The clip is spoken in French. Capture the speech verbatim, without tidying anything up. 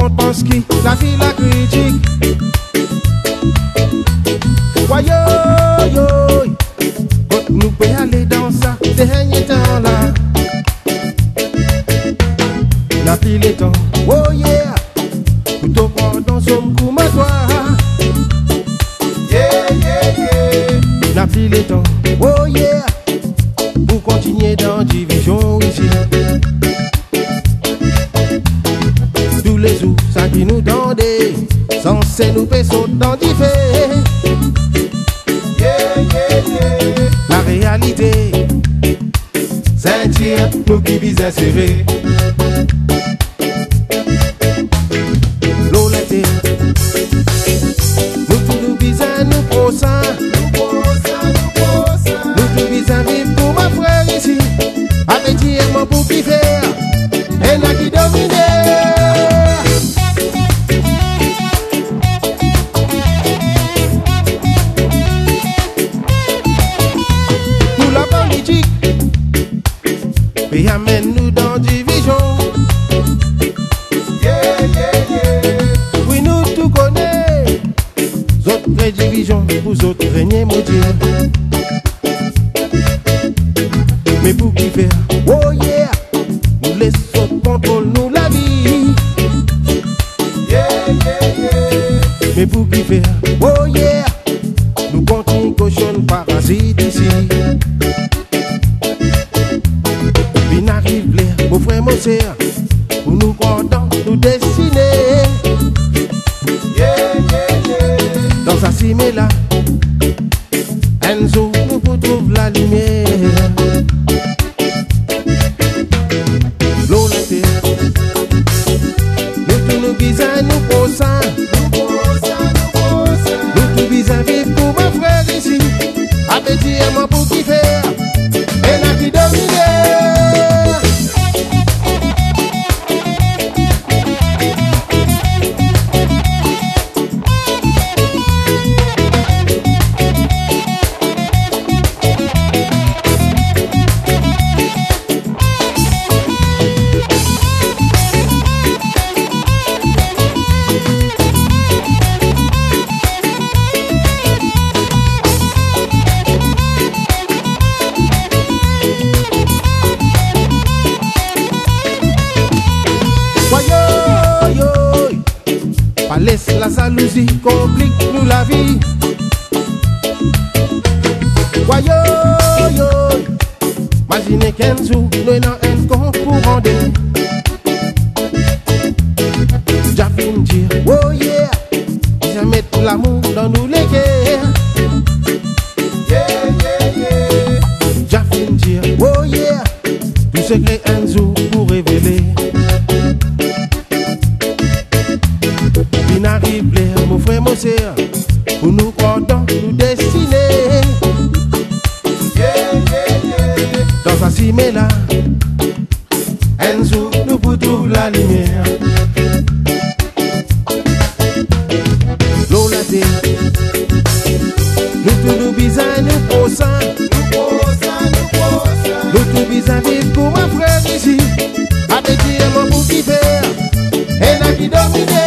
on pense qui la vie la critique. Ouais, yo, yo, quand nous pouvons aller dans ça, dernier temps là. La pile est temps, oh yeah, tout au fond dans son coup ma toi. Yeah, yeah, yeah. La pile est temps, oh yeah, pour continuer dans division ici. Tous les jours, ça qui nous donne, sans c'est nous faisons dans différents. Yeah, yeah, yeah. La réalité, c'est un tir, nous qui visons à serrer. L'eau l'été, nous tous nous visons à nous poser. Nous tous visons à vivre pour ma frère ici. Avec dire mon pour qui faire, et n'a qui domine. Et amène-nous dans division. Yeah, yeah, yeah. Oui, nous tout connaît. Autres divisions, pour autres régner maudit. Mais pour qui faire? Oh yeah, nous laissons contrôle nous la vie. Yeah, yeah, yeah. Mais pour qui faire? Oh yeah, nous continuons cochon parasite ici. N'arrive les beaux frères Mosséa, pour nous contents, nous dessiner. Yeah, yeah, yeah. Dans sa cime là, Enzo nous retrouve la lumière. L'eau la terre, nous tous nous visons nous posant. Nous tous visons vivre pour ma frère ici. Appétit et moi pour qui faire, et n'a qui domine. Laisse la jalousie complique nous la vie. Ouais, yo, yo. Imaginez qu'un jour nous n'avons un compte pour rendre. J'affine dire, oh yeah, jamais tout l'amour dans nous les guerres. Yeah, yeah, yeah. J'affine dire, oh yeah, tout secret un jour pour révéler. N'arrive les mon frère Mosséa, pour nous contents, nous dessiner. Yeah, yeah, yeah. Dans sa cime là, Enzo nous retrouve la lumière. L'eau la terre, nous tous nous visons nous posant. Nous tous visons vivre pour ma frère ici. Avec dire mon pour qui faire, et n'a qui domine.